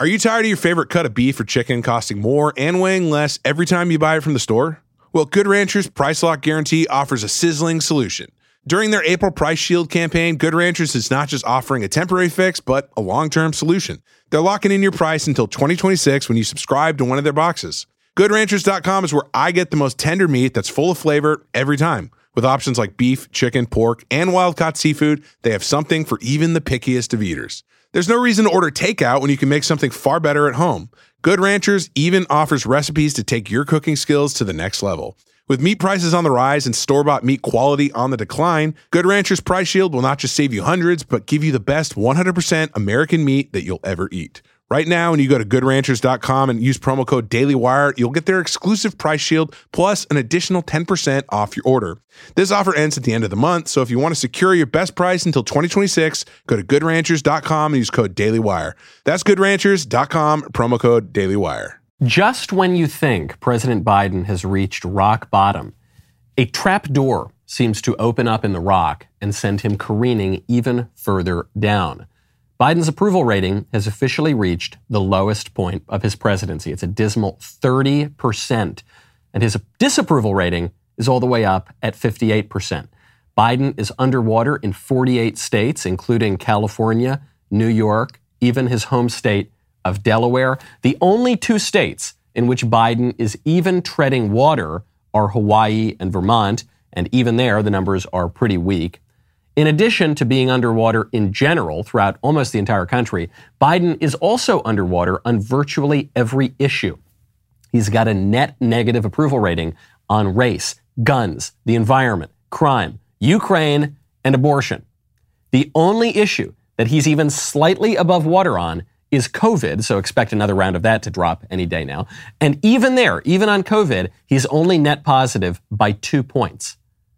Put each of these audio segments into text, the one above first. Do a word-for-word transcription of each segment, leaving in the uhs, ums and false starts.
Are you tired of your favorite cut of beef or chicken costing more and weighing less every time you buy it from the store? Well, Good Ranchers Price Lock Guarantee offers a sizzling solution. During their April Price Shield campaign, Good Ranchers is not just offering a temporary fix, but a long-term solution. They're locking in your price until twenty twenty-six when you subscribe to one of their boxes. Good Ranchers dot com is where I get the most tender meat that's full of flavor every time. With options like beef, chicken, pork, and wild-caught seafood, they have something for even the pickiest of eaters. There's no reason to order takeout when you can make something far better at home. Good Ranchers even offers recipes to take your cooking skills to the next level. With meat prices on the rise and store-bought meat quality on the decline, Good Ranchers Price Shield will not just save you hundreds, but give you the best one hundred percent American meat that you'll ever eat. Right now, when you go to Good Ranchers dot com and use promo code DailyWire, you'll get their exclusive Price Shield plus an additional ten percent off your order. This offer ends at the end of the month, so if you want to secure your best price until twenty twenty-six, go to Good Ranchers dot com and use code DailyWire. That's Good Ranchers dot com, promo code DailyWire. Just when you think President Biden has reached rock bottom, a trap door seems to open up in the rock and send him careening even further down. Biden's approval rating has officially reached the lowest point of his presidency. It's a dismal thirty percent. And his disapproval rating is all the way up at fifty-eight percent. Biden is underwater in forty-eight states, including California, New York, even his home state of Delaware. The only two states in which Biden is even treading water are Hawaii and Vermont, and even there, the numbers are pretty weak. In addition to being underwater in general throughout almost the entire country, Biden is also underwater on virtually every issue. He's got a net negative approval rating on race, guns, the environment, crime, Ukraine, and abortion. The only issue that he's even slightly above water on is COVID, so expect another round of that to drop any day now. And even there, even on COVID, he's only net positive by two points.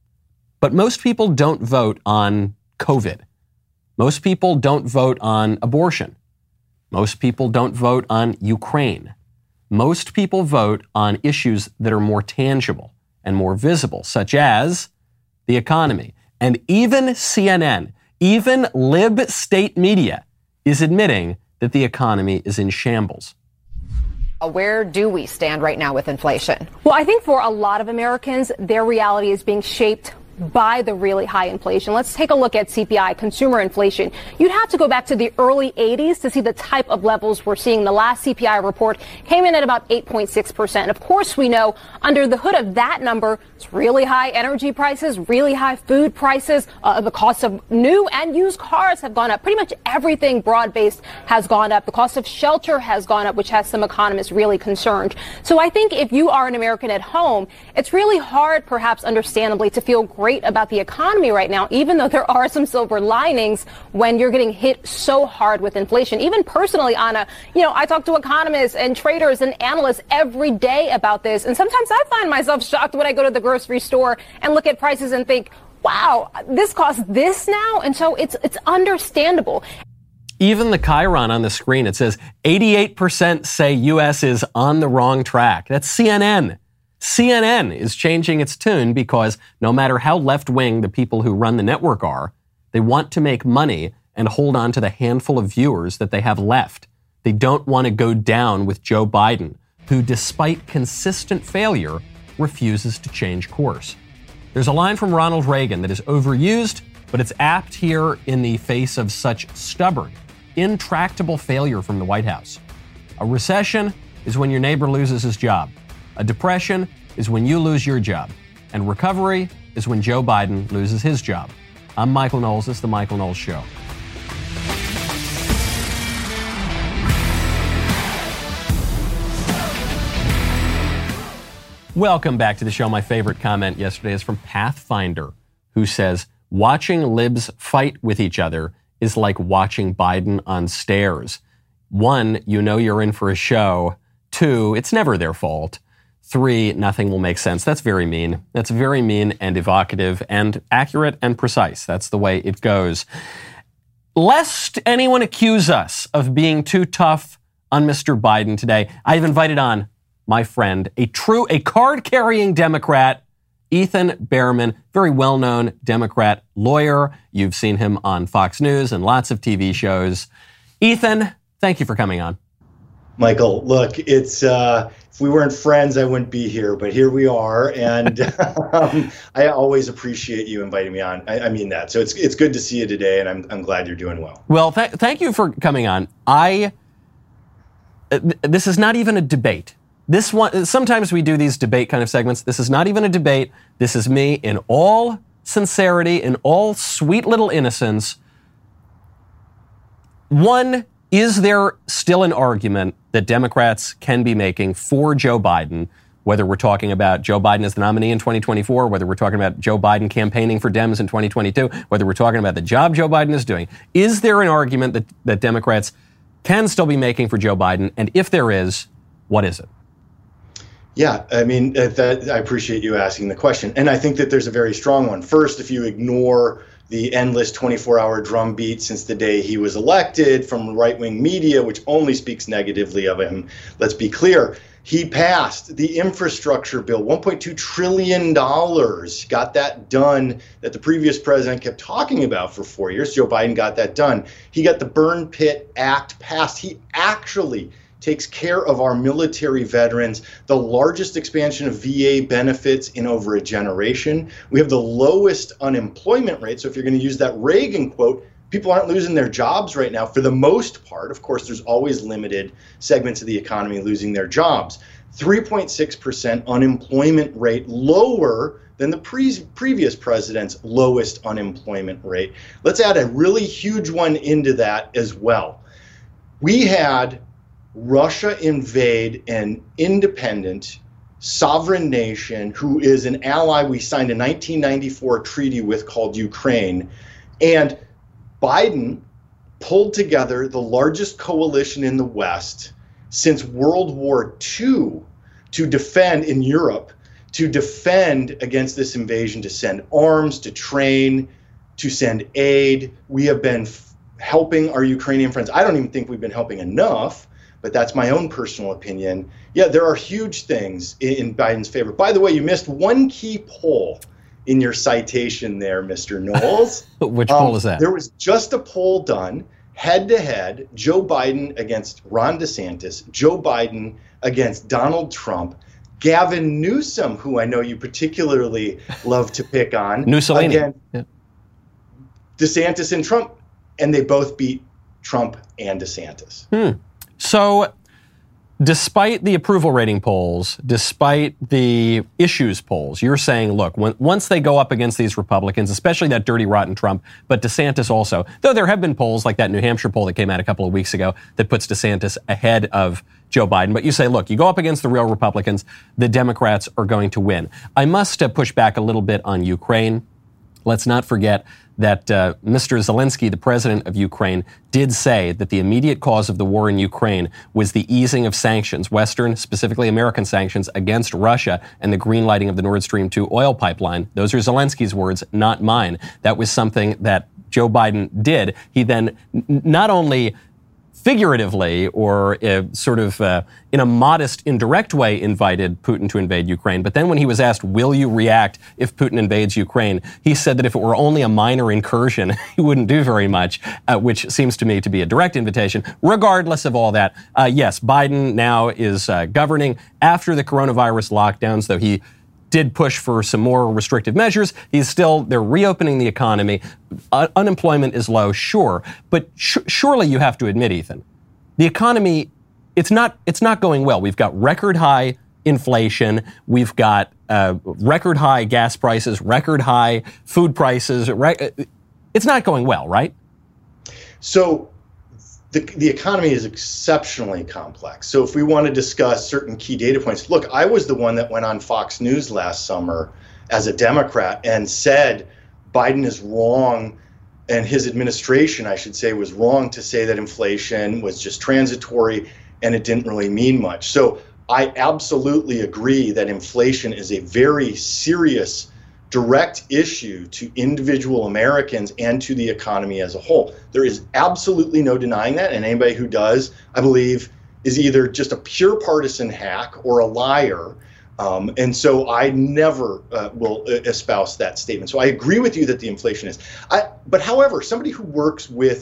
But most people don't vote on COVID. Most people don't vote on abortion. Most people don't vote on Ukraine. Most people vote on issues that are more tangible and more visible, such as the economy. And even C N N, even lib state media, is admitting that the economy is in shambles. Where do we stand right now with inflation? Well, I think for a lot of Americans, their reality is being shaped by the really high inflation. Let's take a look at C P I, consumer inflation. You'd have to go back to the early eighties to see the type of levels we're seeing. The last C P I report came in at about eight point six percent. Of course, we know under the hood of that number, it's really high energy prices, really high food prices. Uh, the cost of new and used cars have gone up. Pretty much everything broad-based has gone up. The cost of shelter has gone up, which has some economists really concerned. So I think if you are an American at home, it's really hard, perhaps understandably, to feel great about the economy right now, even though there are some silver linings when you're getting hit so hard with inflation. Even personally, Anna, you know, I talk to economists and traders and analysts every day about this. And sometimes I find myself shocked when I go to the grocery store and look at prices and think, wow, this costs this now. And so it's it's understandable. Even the Chiron on the screen, it says eighty-eight percent say U S is on the wrong track. That's C N N. C N N is changing its tune because no matter how left-wing the people who run the network are, they want to make money and hold on to the handful of viewers that they have left. They don't want to go down with Joe Biden, who, despite consistent failure, refuses to change course. There's a line from Ronald Reagan that is overused, but it's apt here in the face of such stubborn, intractable failure from the White House. A recession is when your neighbor loses his job. A depression is when you lose your job. And recovery is when Joe Biden loses his job. I'm Michael Knowles. This is The Michael Knowles Show. Welcome back to the show. My favorite comment yesterday is from Pathfinder, who says, watching libs fight with each other is like watching Biden on stairs. One, you know you're in for a show. Two, it's never their fault. Three, nothing will make sense. That's very mean. That's very mean and evocative and accurate and precise. That's the way it goes. Lest anyone accuse us of being too tough on Mister Biden today, I've invited on my friend, a true, a card-carrying Democrat, Ethan Behrman, very well-known Democrat lawyer. You've seen him on Fox News and lots of T V shows. Ethan, thank you for coming on. Michael, look, it's uh, if we weren't friends, I wouldn't be here, but here we are, and um, I always appreciate you inviting me on. I, I mean that. So it's it's good to see you today, and I'm I'm glad you're doing well. Well, th- thank you for coming on. I uh, th- this is not even a debate. This one, sometimes we do these debate kind of segments. This is not even a debate. This is me in all sincerity, in all sweet little innocence. One, is there still an argument that Democrats can be making for Joe Biden, whether we're talking about Joe Biden as the nominee in twenty twenty-four, whether we're talking about Joe Biden campaigning for Dems in twenty twenty-two, whether we're talking about the job Joe Biden is doing? Is there an argument that, that Democrats can still be making for Joe Biden? And if there is, what is it? Yeah, I mean, uh, that, I appreciate you asking the question. And I think that there's a very strong one. First, if you ignore the endless twenty-four hour drumbeat since the day he was elected from right-wing media, which only speaks negatively of him, let's be clear. He passed the infrastructure bill, one point two trillion dollars, got that done that the previous president kept talking about for four years. Joe Biden got that done. He got the Burn Pit Act passed. He actually takes care of our military veterans, the largest expansion of V A benefits in over a generation. We have the lowest unemployment rate. So if you're going to use that Reagan quote, people aren't losing their jobs right now for the most part. Of course, there's always limited segments of the economy losing their jobs. three point six percent unemployment rate, lower than the pre- previous president's lowest unemployment rate. Let's add a really huge one into that as well. We had Russia invade an independent, sovereign nation who is an ally we signed a nineteen ninety-four treaty with called Ukraine. And Biden pulled together the largest coalition in the West since World War Two to defend in Europe, to defend against this invasion, to send arms, to train, to send aid. We have been f- helping our Ukrainian friends. I don't even think we've been helping enough, but that's my own personal opinion. Yeah, there are huge things in, in Biden's favor. By the way, you missed one key poll in your citation there, Mister Knowles. Which um, poll is that? There was just a poll done head-to-head, Joe Biden against Ron DeSantis, Joe Biden against Donald Trump, Gavin Newsom, who I know you particularly love to pick on, Mussolini. against yeah. DeSantis and Trump, and they both beat Trump and DeSantis. Hmm. So, despite the approval rating polls, despite the issues polls, you're saying, look, when, once they go up against these Republicans, especially that dirty, rotten Trump, but DeSantis also, though there have been polls like that New Hampshire poll that came out a couple of weeks ago that puts DeSantis ahead of Joe Biden. But you say, look, you go up against the real Republicans, the Democrats are going to win. I must uh, push back a little bit on Ukraine. Let's not forget that uh, Mister Zelensky, the president of Ukraine, did say that the immediate cause of the war in Ukraine was the easing of sanctions, Western, specifically American sanctions, against Russia and the greenlighting of the Nord Stream two oil pipeline. Those are Zelensky's words, not mine. That was something that Joe Biden did. He then n- not only figuratively or uh, sort of uh, in a modest, indirect way invited Putin to invade Ukraine. But then when he was asked, will you react if Putin invades Ukraine, he said that if it were only a minor incursion, he wouldn't do very much, uh, which seems to me to be a direct invitation. Regardless of all that, uh, yes, Biden now is uh, governing after the coronavirus lockdowns, though he did push for some more restrictive measures. He's still, they're reopening the economy. Uh, unemployment is low, sure. But sh- surely you have to admit, Ethan, the economy, it's not, it's not going well. We've got record high inflation. We've got uh, record high gas prices, record high food prices. Re- it's not going well, right? So the, the economy is exceptionally complex. So if we want to discuss certain key data points, look, I was the one that went on Fox News last summer as a Democrat and said Biden is wrong, and his administration, I should say, was wrong to say that inflation was just transitory and it didn't really mean much. So I absolutely agree that inflation is a very serious direct issue to individual Americans and to the economy as a whole. There is absolutely no denying that, and anybody who does, I believe, is either just a pure partisan hack or a liar. Um, and so I never uh, will espouse that statement. So I agree with you that the inflation is. I, but however, somebody who works with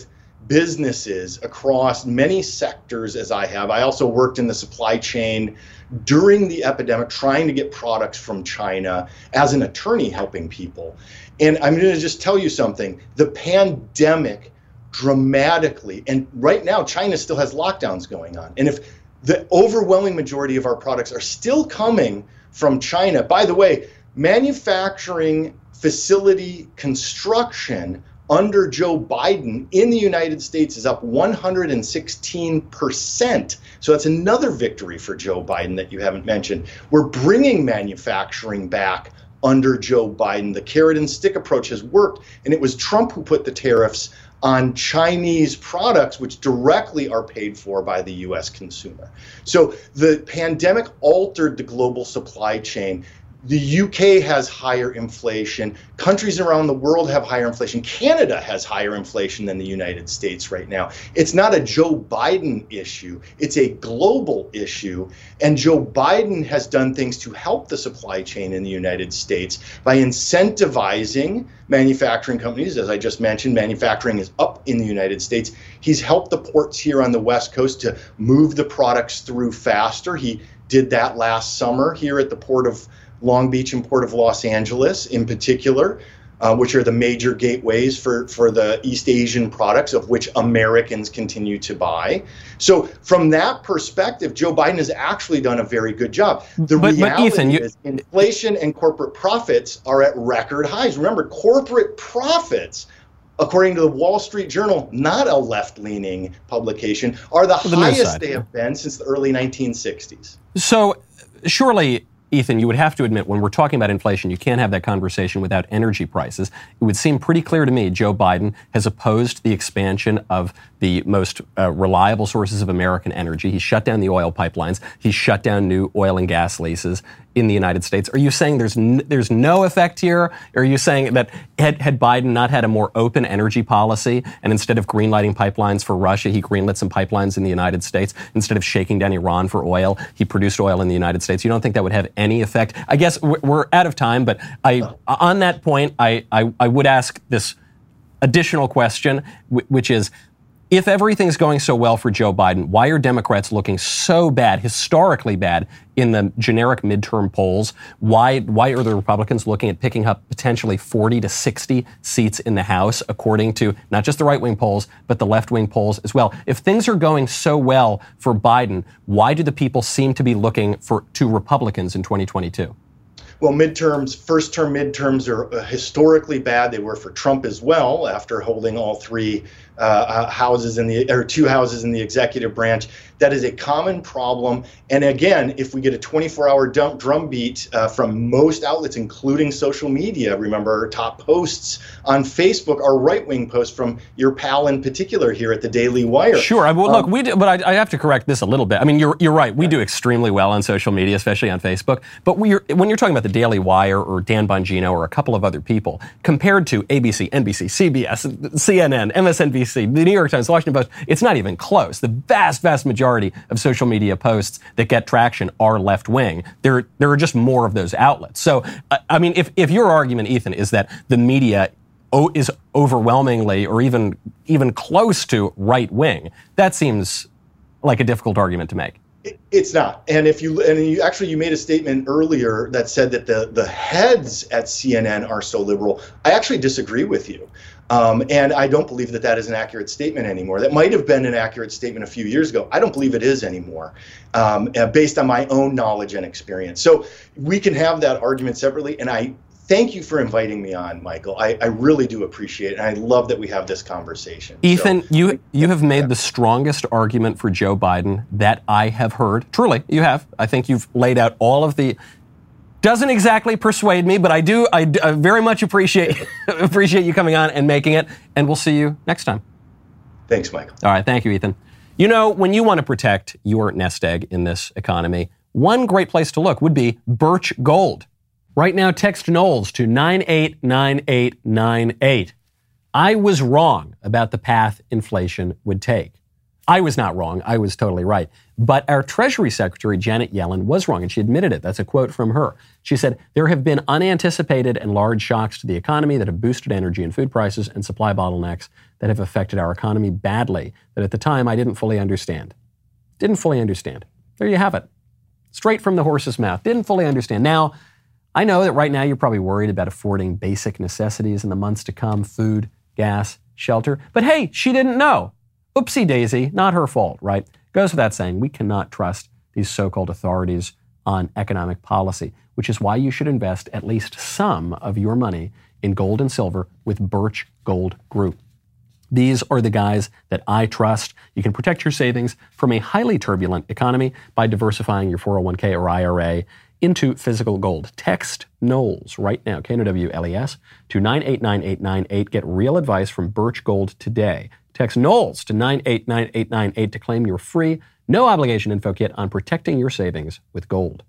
businesses across many sectors as I have. I also worked in the supply chain during the epidemic, trying to get products from China as an attorney helping people. And I'm going to just tell you something. The pandemic dramatically, and right now China still has lockdowns going on. And if the overwhelming majority of our products are still coming from China, by the way, manufacturing facility construction under Joe Biden in the United States is up one hundred sixteen percent. So that's another victory for Joe Biden that you haven't mentioned. We're bringing manufacturing back under Joe Biden. The carrot and stick approach has worked, and it was Trump who put the tariffs on Chinese products, which directly are paid for by the U S consumer. So the pandemic altered the global supply chain. The U K has higher inflation. Countries around the world have higher inflation. Canada has higher inflation than the United States right now. It's not a Joe Biden issue. It's a global issue. And Joe Biden has done things to help the supply chain in the United States by incentivizing manufacturing companies. As I just mentioned, manufacturing is up in the United States. He's helped the ports here on the West Coast to move the products through faster. He did that last summer here at the Port of Long Beach and Port of Los Angeles in particular, uh, which are the major gateways for, for the East Asian products of which Americans continue to buy. So from that perspective, Joe Biden has actually done a very good job. The but, reality but Ethan, you... is inflation and corporate profits are at record highs. Remember, corporate profits, according to the Wall Street Journal, not a left-leaning publication, are the, the highest they have been since the early nineteen sixties. So surely, Ethan, you would have to admit, when we're talking about inflation, you can't have that conversation without energy prices. It would seem pretty clear to me Joe Biden has opposed the expansion of the most uh, reliable sources of American energy. He shut down the oil pipelines. He shut down new oil and gas leases in the United States. Are you saying there's n- there's no effect here? Or are you saying that had, had Biden not had a more open energy policy, and instead of greenlighting pipelines for Russia, he greenlit some pipelines in the United States? Instead of shaking down Iran for oil, he produced oil in the United States. You don't think that would have any effect? I guess we're out of time, but I, on that point, I, I, I would ask this additional question, which is, if everything's going so well for Joe Biden, why are Democrats looking so bad, historically bad, in the generic midterm polls? Why why are the Republicans looking at picking up potentially forty to sixty seats in the House, according to not just the right-wing polls, but the left-wing polls as well? If things are going so well for Biden, why do the people seem to be looking for to Republicans in twenty twenty-two? Well, midterms, first-term midterms are historically bad. They were for Trump as well, after holding all three uh, houses in the, or two houses in the executive branch. That is a common problem. And again, if we get a twenty-four hour dump drumbeat uh, from most outlets, including social media, remember, top posts on Facebook are right-wing posts from your pal in particular here at the Daily Wire. Sure. I, well, um, look, we do, but I, I have to correct this a little bit. I mean, you're you're right. We do extremely well on social media, especially on Facebook. But we're, when you're talking about the Daily Wire or Dan Bongino or a couple of other people, compared to A B C, N B C, C B S, C N N, M S N B C, the New York Times, the Washington Post, it's not even close. The vast, vast majority of social media posts that get traction are left-wing. There, there are just more of those outlets. So, I mean, if, if your argument, Ethan, is that the media o- is overwhelmingly or even even close to right-wing, that seems like a difficult argument to make. It's not. And if you and you actually you made a statement earlier that said that the the heads at C N N are so liberal. I actually disagree with you. Um, and I don't believe that that is an accurate statement anymore. That might have been an accurate statement a few years ago. I don't believe it is anymore, um, uh, based on my own knowledge and experience. So we can have that argument separately. And I thank you for inviting me on, Michael. I, I really do appreciate it. And I love that we have this conversation. Ethan, so, you you have made the strongest argument for Joe Biden that I have heard. Truly, you have. I think you've laid out all of the... Doesn't exactly persuade me, but I do. I, I very much appreciate appreciate you coming on and making it. And we'll see you next time. Thanks, Michael. All right. Thank you, Ethan. You know, when you want to protect your nest egg in this economy, one great place to look would be Birch Gold. Right now, text Knowles to nine eight nine eight nine eight. I was wrong about the path inflation would take. I was not wrong. I was totally right. But our Treasury Secretary, Janet Yellen, was wrong, and she admitted it. That's a quote from her. She said, there have been unanticipated and large shocks to the economy that have boosted energy and food prices and supply bottlenecks that have affected our economy badly, that at the time I didn't fully understand. Didn't fully understand. There you have it. Straight from the horse's mouth. Didn't fully understand. Now, I know that right now you're probably worried about affording basic necessities in the months to come, food, gas, shelter. But hey, she didn't know. Oopsie daisy, not her fault, right? Goes without saying, we cannot trust these so-called authorities on economic policy, which is why you should invest at least some of your money in gold and silver with Birch Gold Group. These are the guys that I trust. You can protect your savings from a highly turbulent economy by diversifying your four oh one k or I R A into physical gold. Text Knowles right now, K N O W L E S, to nine eight nine eight nine eight. Get real advice from Birch Gold today. Text Knowles to nine eight nine eight nine eight to claim your free, no obligation info kit on protecting your savings with gold.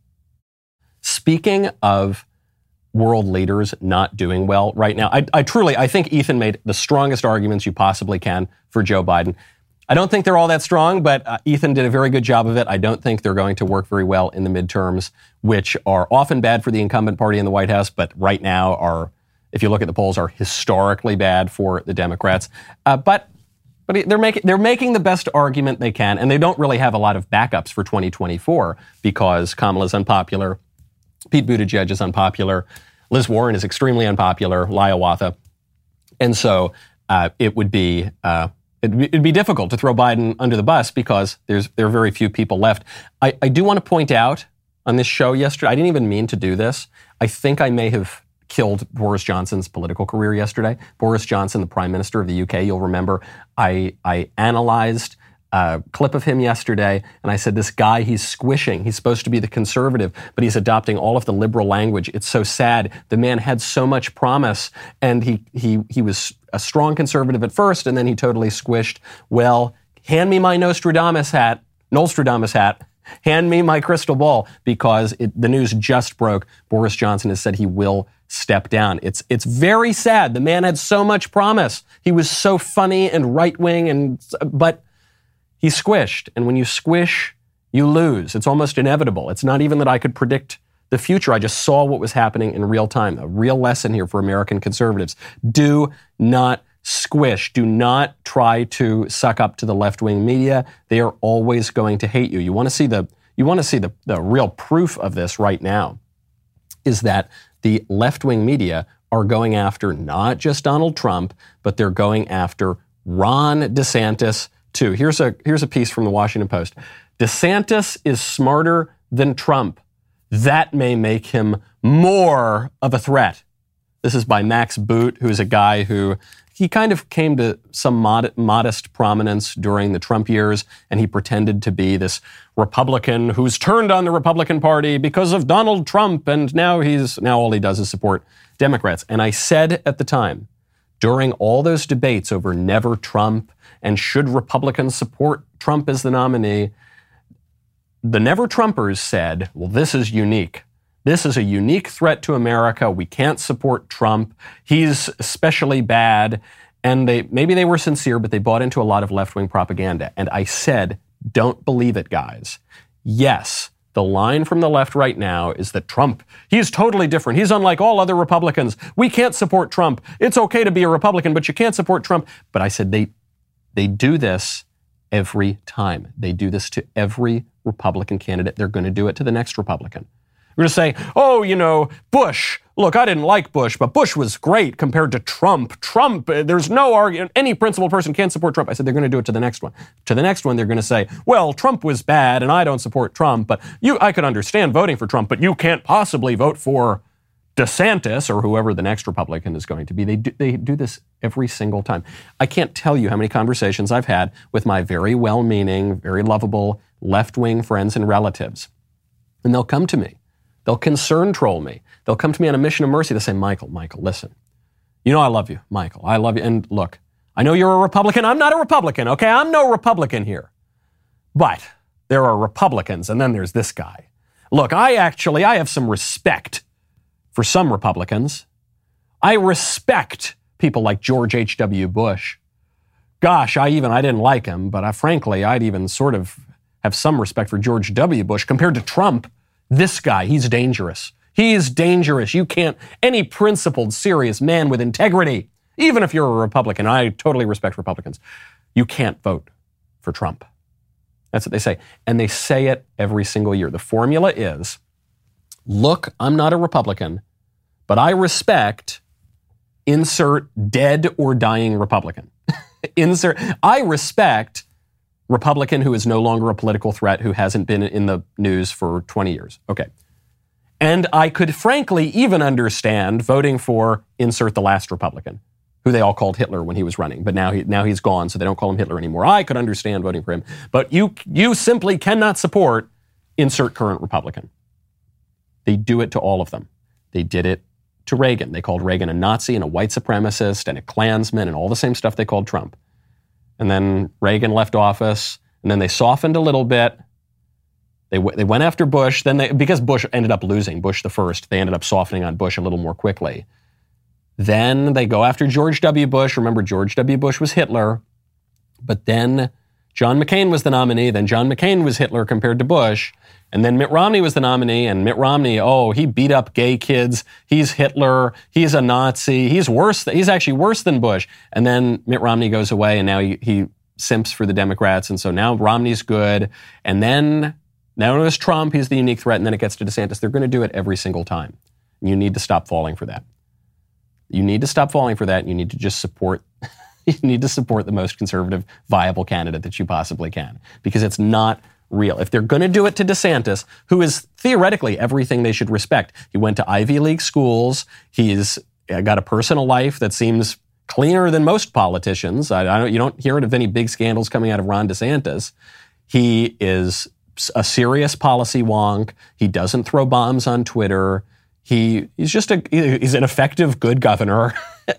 Speaking of world leaders not doing well right now, I, I truly, I think Ethan made the strongest arguments you possibly can for Joe Biden. I don't think they're all that strong, but uh, Ethan did a very good job of it. I don't think they're going to work very well in the midterms, which are often bad for the incumbent party in the White House, but right now are, if you look at the polls, are historically bad for the Democrats. Uh, but But they're making they're making the best argument they can, and they don't really have a lot of backups for twenty twenty-four because Kamala's unpopular, Pete Buttigieg is unpopular, Liz Warren is extremely unpopular, Hiawatha, and so uh, it would be uh, it'd be, it'd be difficult to throw Biden under the bus because there's there are very few people left. I, I do want to point out on this show yesterday, I didn't even mean to do this. I think I may have killed Boris Johnson's political career yesterday. Boris Johnson, the Prime Minister of the U K, you'll remember, I, I analyzed a clip of him yesterday, and I said, this guy, he's squishing. He's supposed to be the conservative, but he's adopting all of the liberal language. It's so sad. The man had so much promise, and he he he was a strong conservative at first, and then he totally squished. Well, hand me my Nostradamus hat, Nostradamus hat, hand me my crystal ball, because it, the news just broke. Boris Johnson has said he will step down. It's it's very sad. The man had so much promise. He was so funny and right-wing, and but he squished. And when you squish, you lose. It's almost inevitable. It's not even that I could predict the future. I just saw what was happening in real time. A real lesson here for American conservatives. Do not squish. Do not try to suck up to the left-wing media. They are always going to hate you. You want to see the you want to see the, the real proof of this right now is that the left-wing media are going after not just Donald Trump, but they're going after Ron DeSantis too. Here's a here's a piece from the Washington Post. DeSantis is smarter than Trump. That may make him more of a threat. This is by Max Boot, who is a guy who he kind of came to some mod- modest prominence during the Trump years, and he pretended to be this Republican who's turned on the Republican Party because of Donald Trump, and now he's now all he does is support Democrats. And I said at the time, during all those debates over never Trump and should Republicans support Trump as the nominee, the never Trumpers said, well, this is unique. This is a unique threat to America. We can't support Trump. He's especially bad. And they maybe they were sincere, but they bought into a lot of left-wing propaganda. And I said, don't believe it, guys. Yes, the line from the left right now is that Trump, he's totally different. He's unlike all other Republicans. We can't support Trump. It's okay to be a Republican, but you can't support Trump. But I said they they do this every time. They do this to every Republican candidate. They're going to do it to the next Republican. We're going to say, oh, you know, Bush. Look, I didn't like Bush, but Bush was great compared to Trump. Trump, there's no argument. Any principled person can't support Trump. I said they're going to do it to the next one. To the next one, they're going to say, well, Trump was bad and I don't support Trump, but you, I could understand voting for Trump, but you can't possibly vote for DeSantis or whoever the next Republican is going to be. They do, they do this every single time. I can't tell you how many conversations I've had with my very well-meaning, very lovable left-wing friends and relatives. And they'll come to me. They'll concern troll me. They'll come to me on a mission of mercy. They'll say, Michael, Michael, listen. You know I love you, Michael. I love you. And look, I know you're a Republican. I'm not a Republican, okay? I'm no Republican here. But there are Republicans, and then there's this guy. Look, I actually, I have some respect for some Republicans. I respect people like George H W. Bush. gosh, I even, I didn't like him, but I, frankly, I'd even sort of have some respect for George W. Bush compared to Trump. This guy, he's dangerous. He is dangerous. You can't, any principled, serious man with integrity, even if you're a Republican, I totally respect Republicans, you can't vote for Trump. That's what they say. And they say it every single year. The formula is, look, I'm not a Republican, but I respect, insert dead or dying Republican. insert, I respect Republican who is no longer a political threat, who hasn't been in the news for twenty years. Okay. And I could frankly even understand voting for insert the last Republican, who they all called Hitler when he was running, but now he now he's gone, so they don't call him Hitler anymore. I could understand voting for him, but you you simply cannot support insert current Republican. They do it to all of them. They did it to Reagan. They called Reagan a Nazi and a white supremacist and a Klansman and all the same stuff they called Trump. And then Reagan left office, and then they softened a little bit. They w- they went after Bush. Then they, because Bush ended up losing, Bush the first, they ended up softening on Bush a little more quickly. Then they go after George W. Bush. Remember, George W. Bush was Hitler. But then John McCain was the nominee. Then John McCain was Hitler compared to Bush. And then Mitt Romney was the nominee. And Mitt Romney, oh, he beat up gay kids. He's Hitler. He's a Nazi. He's worse. He's actually worse than Bush. And then Mitt Romney goes away, and now he, he simps for the Democrats. And so now Romney's good. And then now it was Trump. He's the unique threat. And then it gets to DeSantis. They're going to do it every single time. You need to stop falling for that. You need to stop falling for that, and you need to just support, you need to support the most conservative, viable candidate that you possibly can, because it's not real. If they're going to do it to DeSantis, who is theoretically everything they should respect, he went to Ivy League schools, he's got a personal life that seems cleaner than most politicians. I, I don't, you don't hear of any big scandals coming out of Ron DeSantis. He is a serious policy wonk. He doesn't throw bombs on Twitter. He he's just a he's an effective, good governor.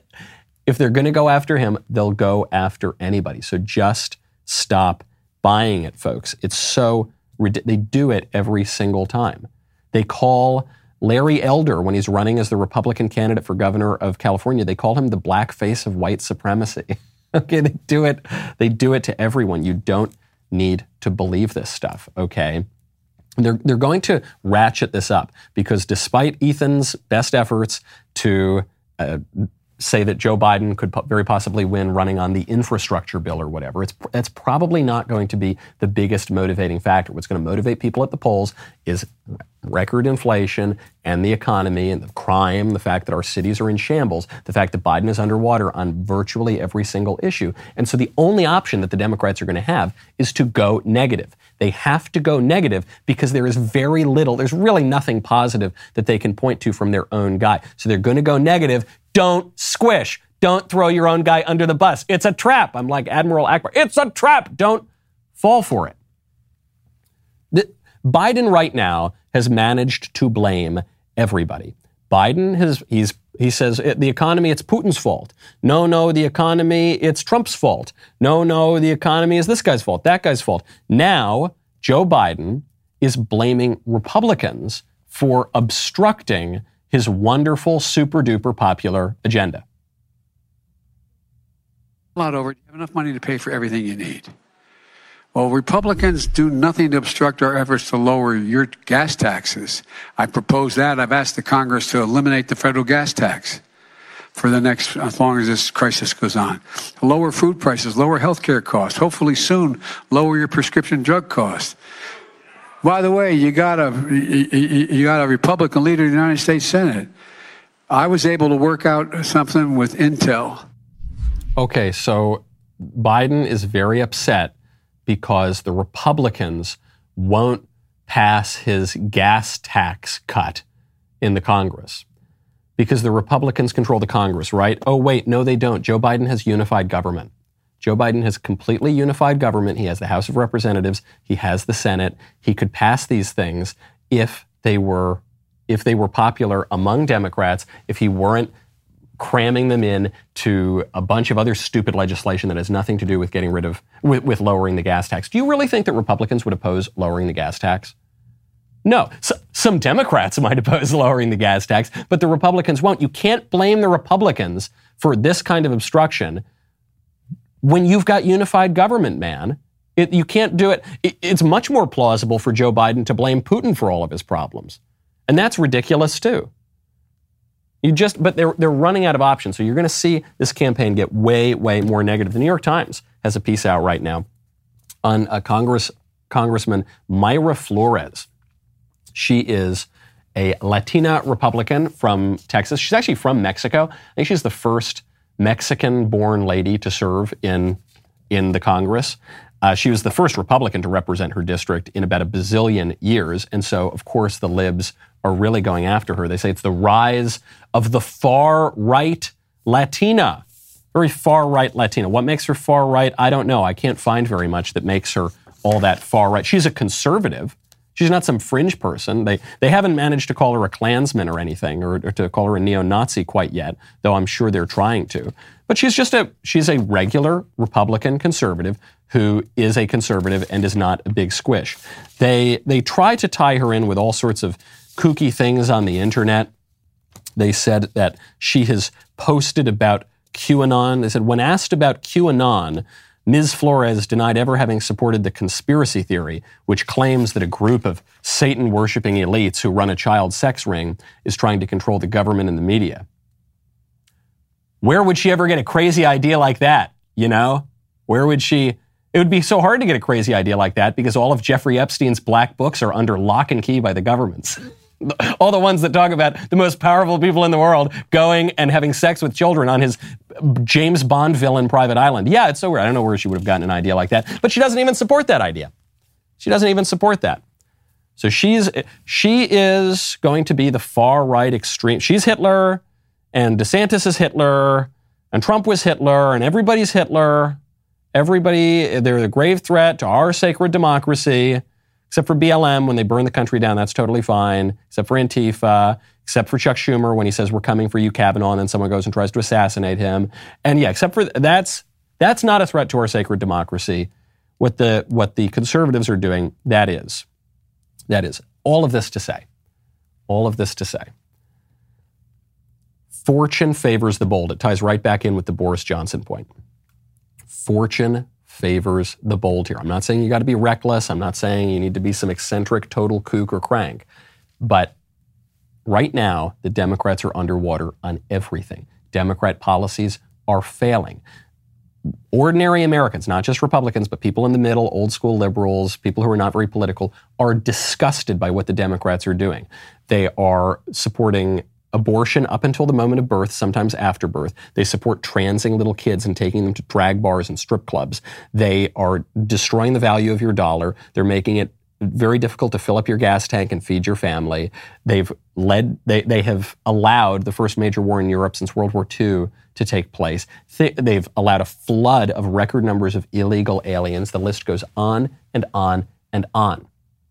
If they're going to go after him, they'll go after anybody. So just stop buying it, folks. It's so they do it every single time. They call Larry Elder, when he's running as the Republican candidate for governor of California, they call him the black face of white supremacy. Okay, they do it. They do it to everyone. You don't need to believe this stuff. Okay. They're, they're going to ratchet this up because despite Ethan's best efforts to uh, say that Joe Biden could po- very possibly win running on the infrastructure bill or whatever, it's that's probably not going to be the biggest motivating factor. What's going to motivate people at the polls is record inflation and the economy and the crime, the fact that our cities are in shambles, the fact that Biden is underwater on virtually every single issue. And so the only option that the Democrats are going to have is to go negative. They have to go negative because there is very little, there's really nothing positive that they can point to from their own guy. So they're going to go negative. Don't squish. Don't throw your own guy under the bus. It's a trap. I'm like Admiral Akbar. It's a trap. Don't fall for it. The, Biden right now has managed to blame everybody. Biden has, he's, he says the economy, it's Putin's fault. No, no, the economy, it's Trump's fault. No, no, the economy is this guy's fault, that guy's fault. Now, Joe Biden is blaming Republicans for obstructing his wonderful, super duper popular agenda. A lot over. You have enough money to pay for everything you need. Well, Republicans do nothing to obstruct our efforts to lower your gas taxes. I propose that. I've asked the Congress to eliminate the federal gas tax for the next, as long as this crisis goes on. Lower food prices, lower health care costs. Hopefully soon, lower your prescription drug costs. By the way, you got a you got a Republican leader in the United States Senate. I was able to work out something with Intel. Okay, so Biden is very upset because the Republicans won't pass his gas tax cut in the Congress. Because the Republicans control the Congress, right? Oh, wait, no, they don't. Joe Biden has unified government. Joe Biden has completely unified government. He has the House of Representatives. He has the Senate. He could pass these things if they were, if they were popular among Democrats, if he weren't cramming them in to a bunch of other stupid legislation that has nothing to do with getting rid of, with, with lowering the gas tax. Do you really think that Republicans would oppose lowering the gas tax? No. So, some Democrats might oppose lowering the gas tax, but the Republicans won't. You can't blame the Republicans for this kind of obstruction when you've got unified government, man. It, you can't do it. it. It's much more plausible for Joe Biden to blame Putin for all of his problems. And that's ridiculous too. You just, but they're, they're running out of options. So you're going to see this campaign get way, way more negative. The New York Times has a piece out right now on a Congress, Congressman Mayra Flores. She is a Latina Republican from Texas. She's actually from Mexico. I think she's the first Mexican-born lady to serve in, in the Congress. Uh, she was the first Republican to represent her district in about a bazillion years. And so, of course, the libs are really going after her. They say it's the rise of the far-right Latina. Very far-right Latina. What makes her far-right? I don't know. I can't find very much that makes her all that far-right. She's a conservative. She's not some fringe person. They they haven't managed to call her a Klansman or anything, or, or to call her a neo-Nazi quite yet, though I'm sure they're trying to. But she's just a she's a regular Republican conservative who is a conservative and is not a big squish. They they try to tie her in with all sorts of kooky things on the internet. They said that she has posted about QAnon. They said when asked about QAnon, Miz Flores denied ever having supported the conspiracy theory, which claims that a group of Satan-worshipping elites who run a child sex ring is trying to control the government and the media. Where would she ever get a crazy idea like that, you know? Where would she... It would be so hard to get a crazy idea like that because all of Jeffrey Epstein's black books are under lock and key by the governments. All the ones that talk about the most powerful people in the world going and having sex with children on his James Bond villain private island. Yeah, it's so weird. I don't know where she would have gotten an idea like that, but she doesn't even support that idea. She doesn't even support that. So she's she is going to be the far right extreme. She's Hitler, and DeSantis is Hitler, and Trump was Hitler, and everybody's Hitler. Everybody, they're a grave threat to our sacred democracy. Except for B L M, when they burn the country down, that's totally fine. Except for Antifa, except for Chuck Schumer, when he says, we're coming for you, Kavanaugh, and then someone goes and tries to assassinate him. And yeah, except for that's that's not a threat to our sacred democracy. What the what the conservatives are doing, that is. That is. All of this to say. All of this to say. Fortune favors the bold. It ties right back in with the Boris Johnson point. Fortune favors the bold here. I'm not saying you got to be reckless. I'm not saying you need to be some eccentric total kook or crank. But right now, the Democrats are underwater on everything. Democrat policies are failing. Ordinary Americans, not just Republicans, but people in the middle, old school liberals, people who are not very political, are disgusted by what the Democrats are doing. They are supporting abortion up until the moment of birth, sometimes after birth. They support transing little kids and taking them to drag bars and strip clubs. They are destroying the value of your dollar. They're making it very difficult to fill up your gas tank and feed your family. They've led, they, they have allowed the first major war in Europe since World War Two to take place. They've allowed a flood of record numbers of illegal aliens. The list goes on and on and on.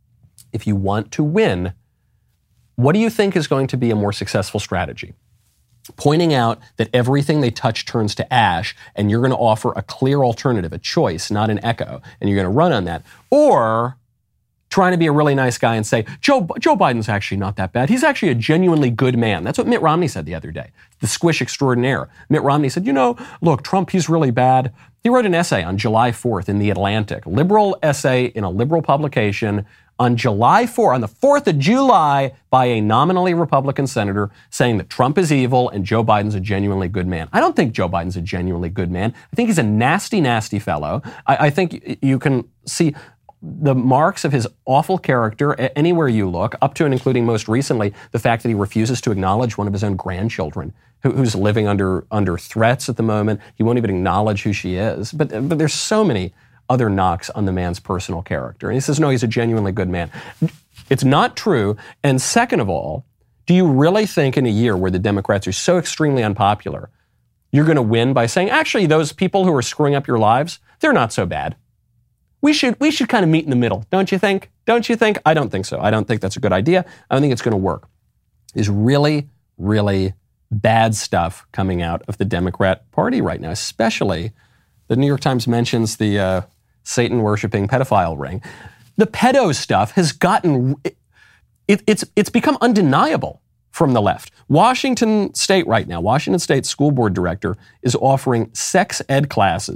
If you want to win, what do you think is going to be a more successful strategy? Pointing out that everything they touch turns to ash, and you're going to offer a clear alternative, a choice, not an echo, and you're going to run on that. Or trying to be a really nice guy and say, Joe, Joe Biden's actually not that bad. He's actually a genuinely good man. That's what Mitt Romney said the other day, the squish extraordinaire. Mitt Romney said, you know, look, Trump, he's really bad. He wrote an essay on July fourth in The Atlantic, liberal essay in a liberal publication on July fourth, on the fourth of July, by a nominally Republican senator saying that Trump is evil and Joe Biden's a genuinely good man. I don't think Joe Biden's a genuinely good man. I think he's a nasty, nasty fellow. I, I think you can see the marks of his awful character anywhere you look, up to and including most recently the fact that he refuses to acknowledge one of his own grandchildren who, who's living under under threats at the moment. He won't even acknowledge who she is. But, but there's so many other knocks on the man's personal character. And he says, no, he's a genuinely good man. It's not true. And second of all, do you really think in a year where the Democrats are so extremely unpopular, you're going to win by saying, actually, those people who are screwing up your lives, they're not so bad? We should we should kind of meet in the middle, don't you think? Don't you think? I don't think so. I don't think that's a good idea. I don't think it's going to work. There's really, really bad stuff coming out of the Democrat Party right now, especially the New York Times mentions the uh, Satan-worshipping pedophile ring. The pedo stuff has gotten, it, it's it's become undeniable from the left. Washington State right now, Washington State school board director is offering sex ed classes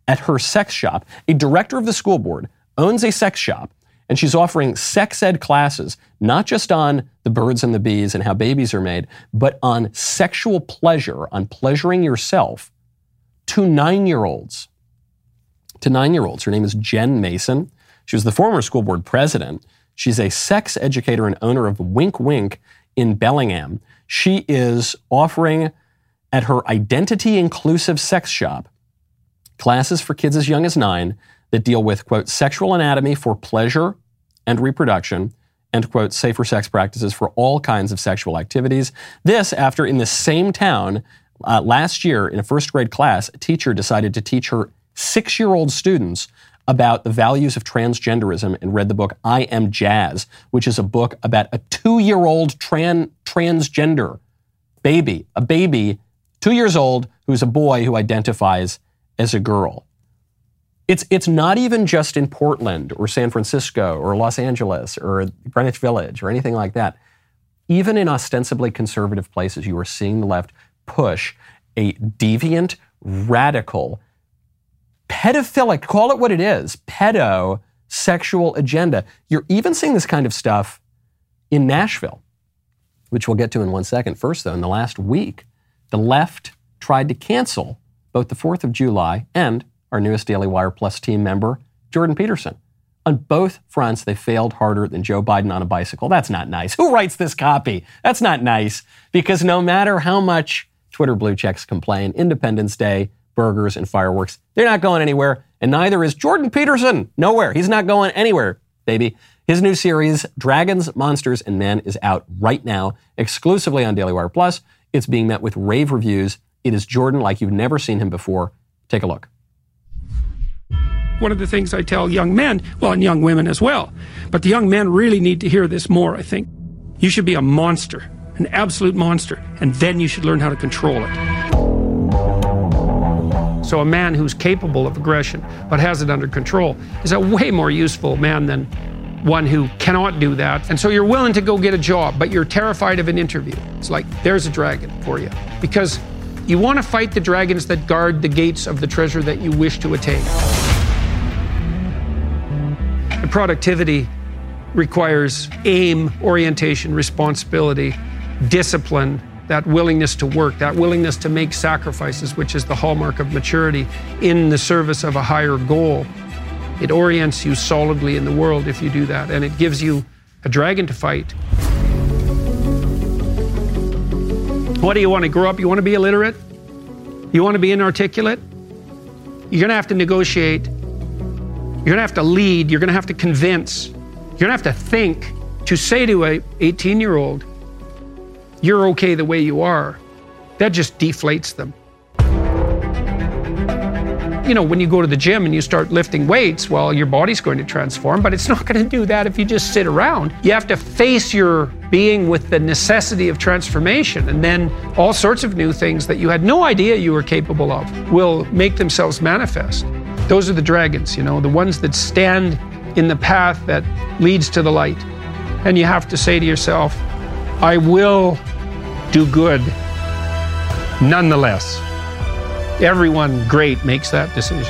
at her sex shop. A director of the school board owns a sex shop, and she's offering sex ed classes, not just on the birds and the bees and how babies are made, but on sexual pleasure, on pleasuring yourself to nine-year-olds. To nine-year-olds. Her name is Jen Mason. She was the former school board president. She's a sex educator and owner of Wink Wink in Bellingham. She is offering at her identity-inclusive sex shop classes for kids as young as nine that deal with, quote, sexual anatomy for pleasure and reproduction, and, quote, safer sex practices for all kinds of sexual activities. This after, in the same town, uh, last year in a first grade class, a teacher decided to teach her six-year-old students about the values of transgenderism and read the book I Am Jazz, which is a book about a two-year-old tran- transgender baby, a baby, two years old, who's a boy who identifies as a girl. It's it's not even just in Portland or San Francisco or Los Angeles or Greenwich Village or anything like that. Even in ostensibly conservative places, you are seeing the left push a deviant, radical, pedophilic, call it what it is, pedo-sexual agenda. You're even seeing this kind of stuff in Nashville, which we'll get to in one second. First, though, in the last week, the left tried to cancel both the fourth of July and our newest Daily Wire Plus team member, Jordan Peterson. On both fronts, they failed harder than Joe Biden on a bicycle. That's not nice. Who writes this copy? That's not nice, because no matter how much Twitter blue checks complain, Independence Day, burgers, and fireworks, they're not going anywhere, and neither is Jordan Peterson. Nowhere. He's not going anywhere, baby. His new series, Dragons, Monsters, and Men, is out right now, exclusively on Daily Wire Plus. It's being met with rave reviews. It is Jordan like you've never seen him before. Take a look. One of the things I tell young men, well, and young women as well, but the young men really need to hear this more, I think. You should be a monster, an absolute monster, and then you should learn how to control it. So a man who's capable of aggression but has it under control is a way more useful man than one who cannot do that. And so you're willing to go get a job, but you're terrified of an interview. It's like, there's a dragon for you. Because you want to fight the dragons that guard the gates of the treasure that you wish to attain. And productivity requires aim, orientation, responsibility, discipline, that willingness to work, that willingness to make sacrifices, which is the hallmark of maturity in the service of a higher goal. It orients you solidly in the world if you do that, and it gives you a dragon to fight. What do you want to grow up? You want to be illiterate? You want to be inarticulate? You're going to have to negotiate. You're going to have to lead. You're going to have to convince. You're going to have to think. To say to an eighteen-year-old, you're okay the way you are, that just deflates them. You know, when you go to the gym and you start lifting weights, well, your body's going to transform, but it's not going to do that if you just sit around. You have to face your being with the necessity of transformation, and then all sorts of new things that you had no idea you were capable of will make themselves manifest. Those are the dragons, you know, the ones that stand in the path that leads to the light. And you have to say to yourself, I will do good nonetheless. Everyone great makes that decision.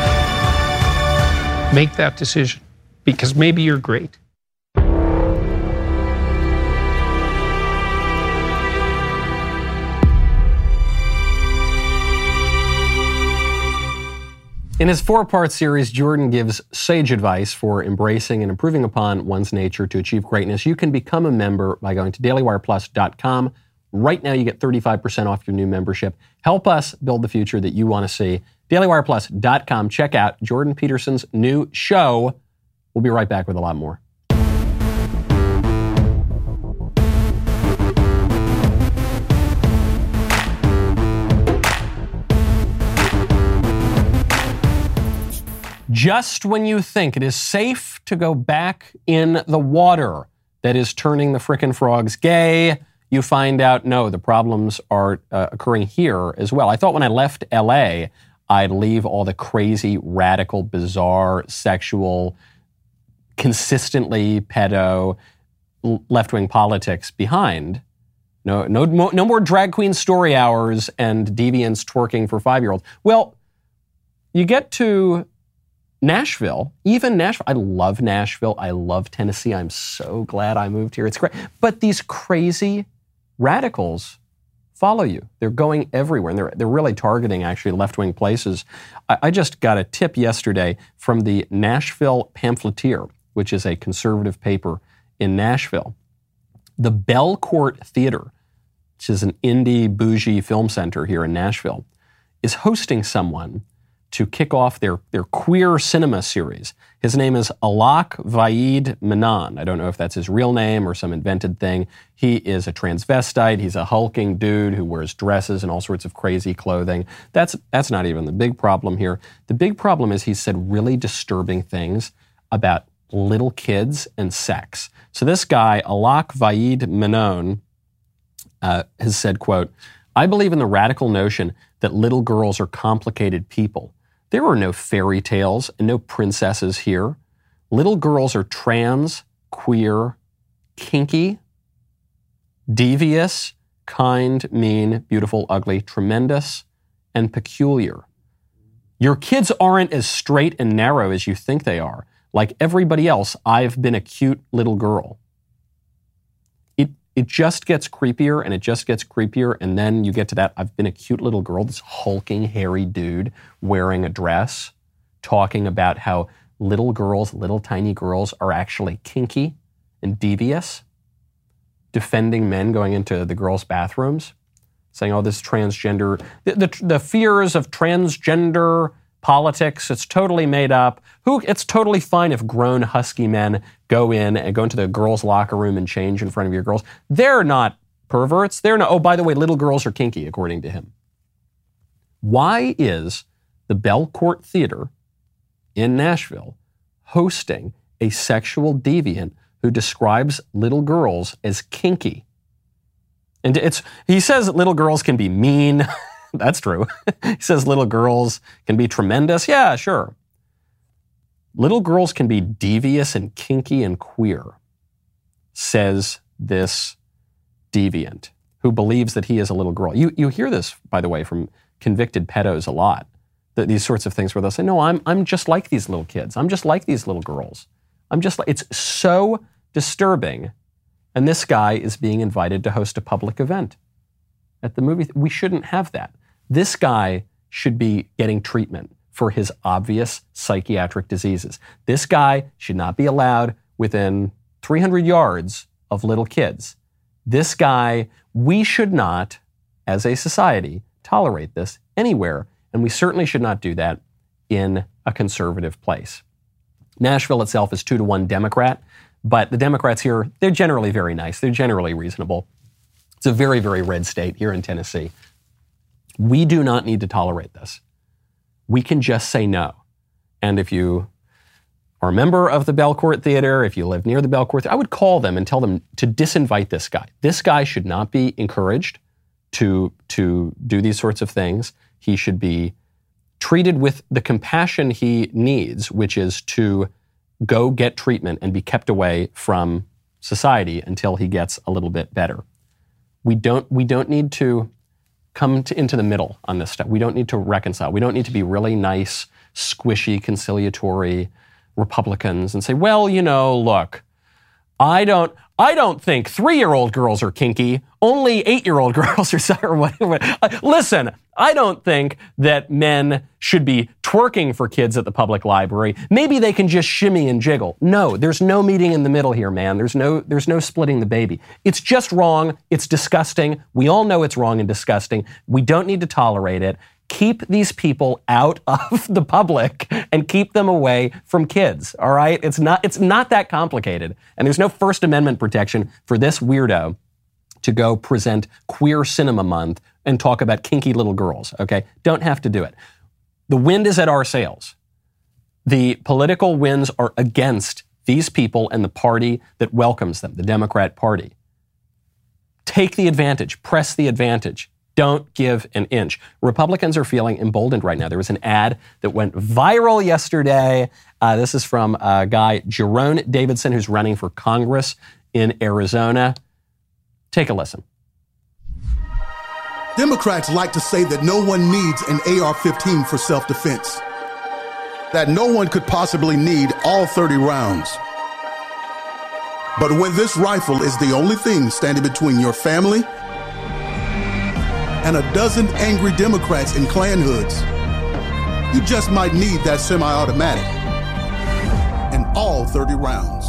Make that decision, because maybe you're great. In his four-part series, Jordan gives sage advice for embracing and improving upon one's nature to achieve greatness. You can become a member by going to daily wire plus dot com. Right now, you get thirty-five percent off your new membership. Help us build the future that you want to see. daily wire plus dot com. Check out Jordan Peterson's new show. We'll be right back with a lot more. Just when you think it is safe to go back in the water that is turning the frickin' frogs gay, you find out, no, the problems are uh, occurring here as well. I thought when I left L A, I'd leave all the crazy, radical, bizarre, sexual, consistently pedo, left-wing politics behind. No, no, no more drag queen story hours and deviants twerking for five-year-olds. Well, you get to Nashville, even Nashville. I love Nashville. I love Tennessee. I'm so glad I moved here. It's great. But these crazy radicals follow you. They're going everywhere, and they're, they're really targeting, actually, left-wing places. I, I just got a tip yesterday from the Nashville Pamphleteer, which is a conservative paper in Nashville. The Belcourt Theater, which is an indie, bougie film center here in Nashville, is hosting someone to kick off their, their queer cinema series. His name is Alak Vaid Menon. I don't know if that's his real name or some invented thing. He is a transvestite. He's a hulking dude who wears dresses and all sorts of crazy clothing. That's, that's not even the big problem here. The big problem is he said really disturbing things about little kids and sex. So this guy, Alak Vaid Menon, uh, has said, quote, "I believe in the radical notion that little girls are complicated people. There are no fairy tales and no princesses here. Little girls are trans, queer, kinky, devious, kind, mean, beautiful, ugly, tremendous, and peculiar. Your kids aren't as straight and narrow as you think they are. Like everybody else, I've been a cute little girl." It it just gets creepier and it just gets creepier, and then you get to that, I've been a cute little girl, this hulking, hairy dude wearing a dress, talking about how little girls, little tiny girls are actually kinky and devious, defending men going into the girls' bathrooms, saying, oh, this transgender, the, the, the fears of transgender politics, it's totally made up. Who? It's totally fine if grown husky men go in and go into the girls' locker room and change in front of your girls. They're not perverts. They're not, oh, by the way, little girls are kinky, according to him. Why is the Belcourt Theater in Nashville hosting a sexual deviant who describes little girls as kinky? And it's, he says that little girls can be mean. That's true. He says little girls can be tremendous. Yeah, sure. Little girls can be devious and kinky and queer, says this deviant who believes that he is a little girl. You you hear this, by the way, from convicted pedos a lot. That these sorts of things where they'll say, no, I'm I'm just like these little kids. I'm just like these little girls. I'm just like, it's so disturbing. And this guy is being invited to host a public event at the movie. We shouldn't have that. This guy should be getting treatment for his obvious psychiatric diseases. This guy should not be allowed within three hundred yards of little kids. This guy, we should not, as a society, tolerate this anywhere, and we certainly should not do that in a conservative place. Nashville itself is two to one Democrat, but the Democrats here, they're generally very nice. They're generally reasonable. It's a very, very red state here in Tennessee. We do not need to tolerate this. We can just say no. And if you are a member of the Belcourt Theater, if you live near the Belcourt Theater, I would call them and tell them to disinvite this guy. This guy should not be encouraged to, to do these sorts of things. He should be treated with the compassion he needs, which is to go get treatment and be kept away from society until he gets a little bit better. We don't, we don't need to come to, into the middle on this stuff. We don't need to reconcile. We don't need to be really nice, squishy, conciliatory Republicans and say, well, you know, look, I don't, I don't think three-year-old girls are kinky. Only eight-year-old girls are, or whatever. Listen, I don't think that men should be twerking for kids at the public library. Maybe they can just shimmy and jiggle. No, there's no meeting in the middle here, man. There's no, there's no splitting the baby. It's just wrong. It's disgusting. We all know it's wrong and disgusting. We don't need to tolerate it. Keep these people out of the public and keep them away from kids, all right? It's not, it's not that complicated. And there's no First Amendment protection for this weirdo to go present Queer Cinema Month and talk about kinky little girls, okay? Don't have to do it. The wind is at our sails. The political winds are against these people and the party that welcomes them, the Democrat Party. Take the advantage. Press the advantage. Don't give an inch. Republicans are feeling emboldened right now. There was an ad that went viral yesterday. Uh, this is from a guy, Jerome Davidson, who's running for Congress in Arizona. Take a listen. Democrats like to say that no one needs an A R fifteen for self-defense. that no one could possibly need all thirty rounds. But when this rifle is the only thing standing between your family and a dozen angry Democrats in Klan hoods, you just might need that semi-automatic and all thirty rounds.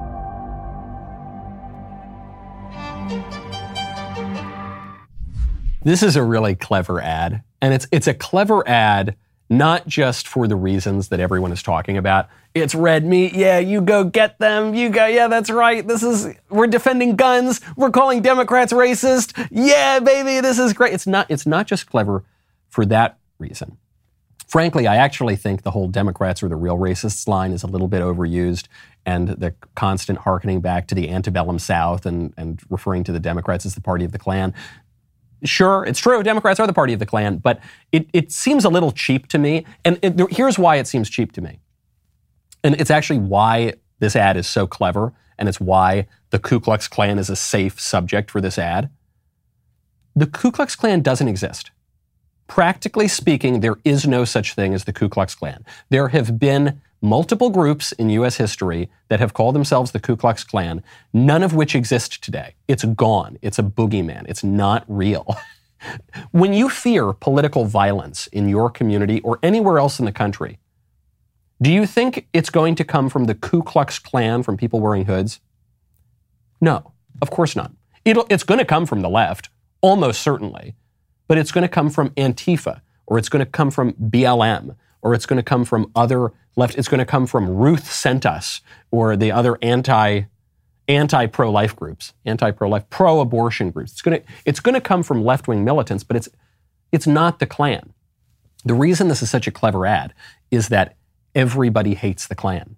This is a really clever ad, and it's it's a clever ad not just for the reasons that everyone is talking about. It's red meat. Yeah, you go get them. You go, yeah, that's right. This is, we're defending guns. We're calling Democrats racist. Yeah, baby, this is great. It's not, it's not just clever for that reason. Frankly, I actually think the whole Democrats are the real racists line is a little bit overused, and the constant hearkening back to the antebellum South and, and referring to the Democrats as the party of the Klan. Sure, it's true. Democrats are the party of the Klan, but it, it seems a little cheap to me. And it, here's why it seems cheap to me. And it's actually why this ad is so clever, and it's why the Ku Klux Klan is a safe subject for this ad. The Ku Klux Klan doesn't exist. Practically speaking, there is no such thing as the Ku Klux Klan. There have been multiple groups in U S history that have called themselves the Ku Klux Klan, none of which exist today. It's gone. It's a boogeyman. It's not real. When you fear political violence in your community or anywhere else in the country, do you think it's going to come from the Ku Klux Klan, from people wearing hoods? No, of course not. It'll, it's going to come from the left, almost certainly, but it's going to come from Antifa, or it's going to come from B L M, or it's going to come from other left. It's going to come from Ruth Sent Us, or the other anti, anti-pro-life groups, anti-pro-life, pro-abortion groups. It's going to, it's going to come from left-wing militants, but it's, it's not the Klan. The reason this is such a clever ad is that everybody hates the Klan.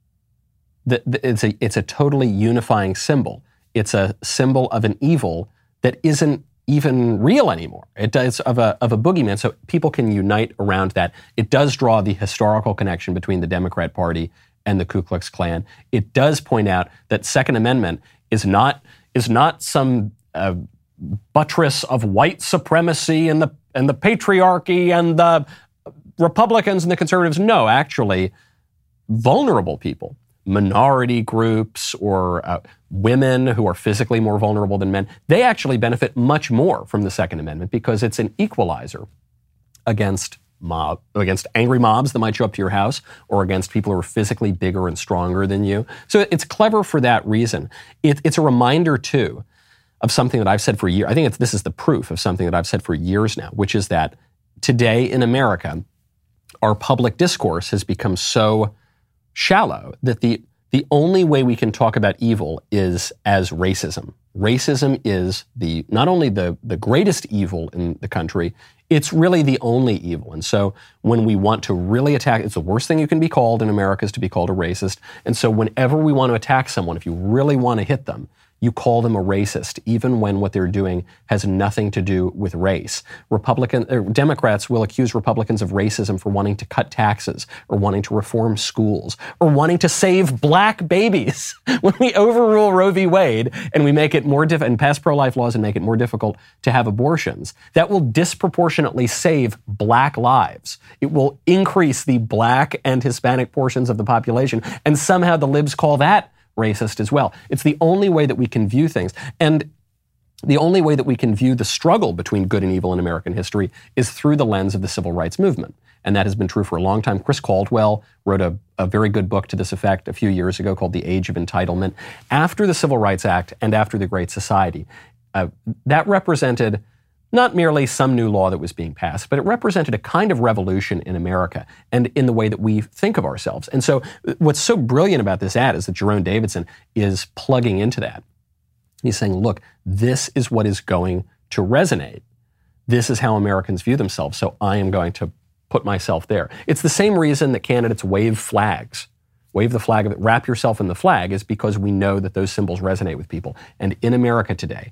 The, the, it's a, it's a totally unifying symbol. It's a symbol of an evil that isn't even real anymore. It does of a of a boogeyman, so people can unite around that. It does draw the historical connection between the Democrat Party and the Ku Klux Klan. It does point out that Second Amendment is not is not some uh, buttress of white supremacy and the and the patriarchy and the Republicans and the conservatives. No, actually, vulnerable people, minority groups, or uh, women who are physically more vulnerable than men, they actually benefit much more from the Second Amendment because it's an equalizer against mob, against angry mobs that might show up to your house, or against people who are physically bigger and stronger than you. So it's clever for that reason. It, it's a reminder, too, of something that I've said for years. I think it's, this is the proof of something that I've said for years now, which is that today in America, our public discourse has become so shallow that the the only way we can talk about evil is as racism. Racism is the not only the, the greatest evil in the country, it's really the only evil. And so when we want to really attack, it's the worst thing you can be called in America is to be called a racist. And so whenever we want to attack someone, if you really want to hit them, you call them a racist, even when what they're doing has nothing to do with race. Republican, er, Democrats will accuse Republicans of racism for wanting to cut taxes, or wanting to reform schools, or wanting to save black babies. When we overrule Roe v. Wade and we make it more diff- and pass pro-life laws and make it more difficult to have abortions, that will disproportionately save black lives. It will increase the black and Hispanic portions of the population, and somehow the libs call that racist as well. It's the only way that we can view things. And the only way that we can view the struggle between good and evil in American history is through the lens of the civil rights movement. And that has been true for a long time. Chris Caldwell wrote a, a very good book to this effect a few years ago called The Age of Entitlement. After the Civil Rights Act and after the Great Society, uh, that represented not merely some new law that was being passed, but it represented a kind of revolution in America and in the way that we think of ourselves. And so what's so brilliant about this ad is that Jerome Davidson is plugging into that. He's saying, look, this is what is going to resonate. This is how Americans view themselves, so I am going to put myself there. It's the same reason that candidates wave flags. Wave the flag of it, wrap yourself in the flag, is because we know that those symbols resonate with people. And in America today,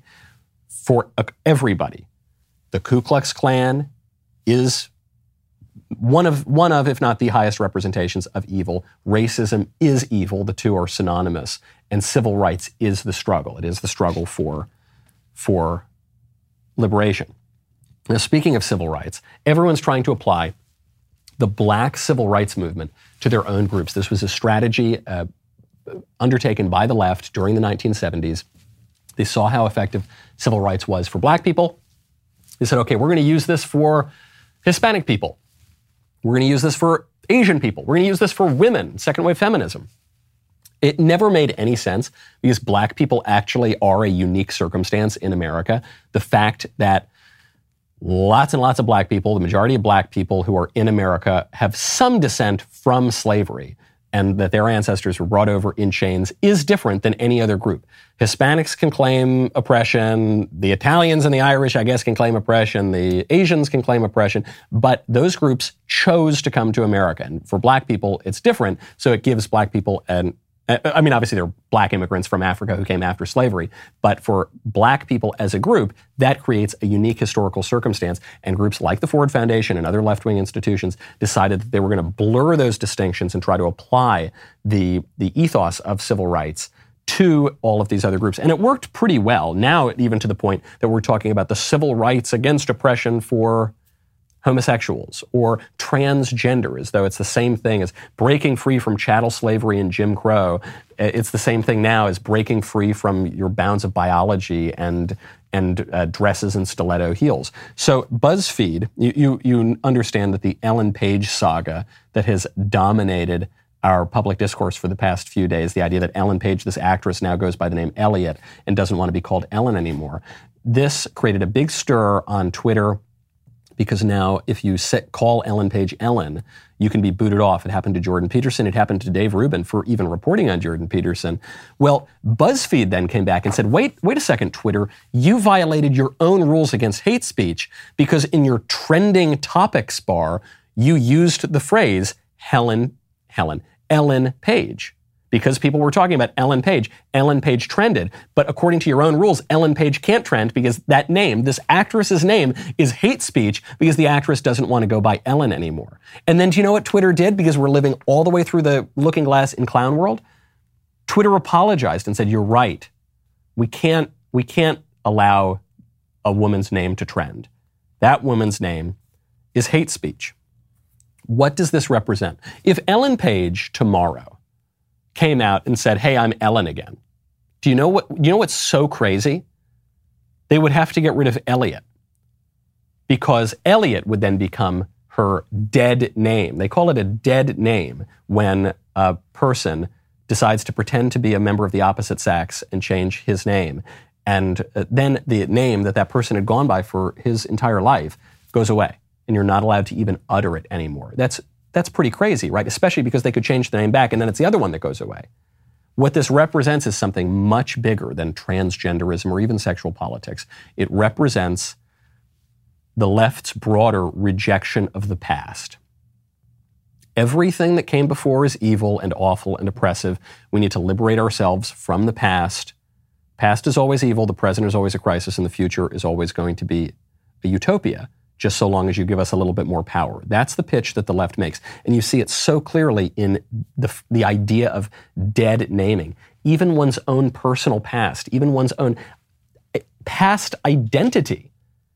for everybody, the Ku Klux Klan is one of, one of, if not the highest representations of evil. Racism is evil. The two are synonymous. And civil rights is the struggle. It is the struggle for, for liberation. Now, speaking of civil rights, everyone's trying to apply the black civil rights movement to their own groups. This was a strategy uh, undertaken by the left during the nineteen seventies. They saw how effective civil rights was for black people. They said, okay, we're going to use this for Hispanic people. We're going to use this for Asian people. We're going to use this for women, second wave feminism. It never made any sense because black people actually are a unique circumstance in America. The fact that lots and lots of black people, the majority of black people who are in America, have some descent from slavery and that their ancestors were brought over in chains is different than any other group. Hispanics can claim oppression. The Italians and the Irish, I guess, can claim oppression. The Asians can claim oppression. But those groups chose to come to America. And for black people, it's different. So it gives black people an I mean, obviously, there are black immigrants from Africa who came after slavery, but for black people as a group, that creates a unique historical circumstance, and groups like the Ford Foundation and other left-wing institutions decided that they were going to blur those distinctions and try to apply the, the ethos of civil rights to all of these other groups. And it worked pretty well, now even to the point that we're talking about the civil rights against oppression for homosexuals or transgender, as though it's the same thing as breaking free from chattel slavery and Jim Crow. It's the same thing now as breaking free from your bounds of biology and and uh, dresses and stiletto heels. So BuzzFeed, you, you you understand that the Ellen Page saga that has dominated our public discourse for the past few days, the idea that Ellen Page, this actress, now goes by the name Elliot and doesn't want to be called Ellen anymore. This created a big stir on Twitter, because now if you set, call Ellen Page Ellen, you can be booted off. It happened to Jordan Peterson. It happened to Dave Rubin for even reporting on Jordan Peterson. Well, BuzzFeed then came back and said, wait, wait a second, Twitter, you violated your own rules against hate speech because in your trending topics bar, you used the phrase Helen, Helen, Ellen Page. Because people were talking about Ellen Page. Ellen Page trended. But according to your own rules, Ellen Page can't trend because that name, this actress's name, is hate speech because the actress doesn't want to go by Ellen anymore. And then do you know what Twitter did? Because we're living all the way through the looking glass in clown world. Twitter apologized and said, you're right. We can't, we can't allow a woman's name to trend. That woman's name is hate speech. What does this represent? If Ellen Page tomorrow came out and said, hey, I'm Ellen again. Do you know what, you know what's so crazy? They would have to get rid of Elliot because Elliot would then become her dead name. They call it a dead name when a person decides to pretend to be a member of the opposite sex and change his name. And then the name that that person had gone by for his entire life goes away and you're not allowed to even utter it anymore. That's That's pretty crazy, right? Especially because they could change the name back and then it's the other one that goes away. What this represents is something much bigger than transgenderism or even sexual politics. It represents the left's broader rejection of the past. Everything that came before is evil and awful and oppressive. We need to liberate ourselves from the past. Past is always evil, the present is always a crisis, and the future is always going to be a utopia, just so long as you give us a little bit more power. That's the pitch that the left makes. And you see it so clearly in the, the idea of dead naming. Even one's own personal past, even one's own past identity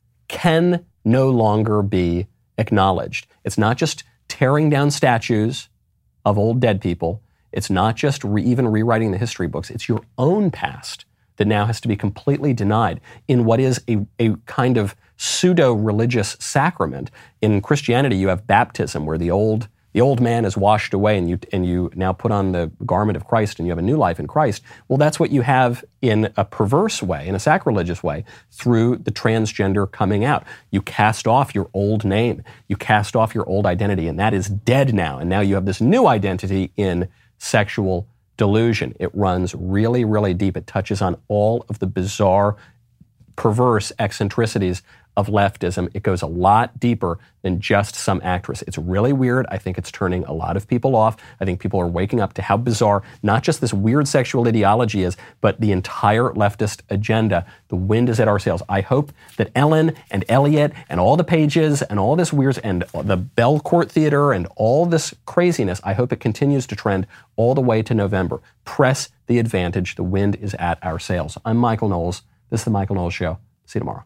can no longer be acknowledged. It's not just tearing down statues of old dead people. It's not just re- even rewriting the history books. It's your own past that now has to be completely denied in what is a, a kind of pseudo-religious sacrament. In Christianity, you have baptism, where the old the old man is washed away and you and you now put on the garment of Christ and you have a new life in Christ. Well, that's what you have in a perverse way, in a sacrilegious way, through the transgender coming out. You cast off your old name. You cast off your old identity, and that is dead now. And now you have this new identity in sexual delusion. It runs really, really deep. It touches on all of the bizarre, perverse eccentricities of leftism. It goes a lot deeper than just some actress. It's really weird. I think it's turning a lot of people off. I think people are waking up to how bizarre not just this weird sexual ideology is, but the entire leftist agenda. The wind is at our sails. I hope that Ellen and Elliot and all the Pages and all this weird, and the Belcourt Theater and all this craziness, I hope it continues to trend all the way to November. Press the advantage. The wind is at our sails. I'm Michael Knowles. This is The Michael Knowles Show. See you tomorrow.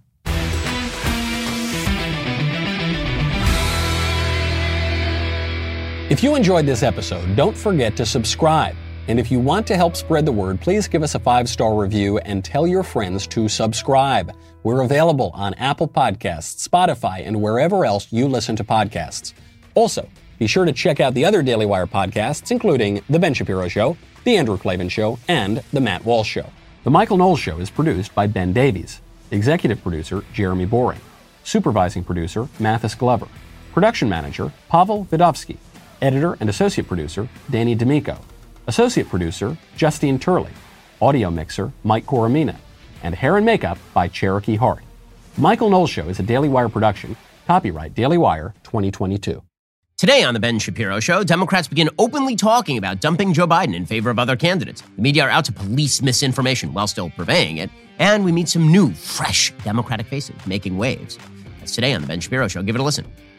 If you enjoyed this episode, don't forget to subscribe. And if you want to help spread the word, please give us a five-star review and tell your friends to subscribe. We're available on Apple Podcasts, Spotify, and wherever else you listen to podcasts. Also, be sure to check out the other Daily Wire podcasts, including The Ben Shapiro Show, The Andrew Klavan Show, and The Matt Walsh Show. The Michael Knowles Show is produced by Ben Davies. Executive producer, Jeremy Boring. Supervising producer, Mathis Glover. Production manager, Pavel Vidovsky. Editor and associate producer, Danny D'Amico. Associate producer, Justine Turley. Audio mixer, Mike Coromina. And hair and makeup by Cherokee Hart. Michael Knowles Show is a Daily Wire production. Copyright Daily Wire twenty twenty-two. Today on The Ben Shapiro Show, Democrats begin openly talking about dumping Joe Biden in favor of other candidates. The media are out to police misinformation while still purveying it. And we meet some new, fresh Democratic faces making waves. That's today on The Ben Shapiro Show. Give it a listen.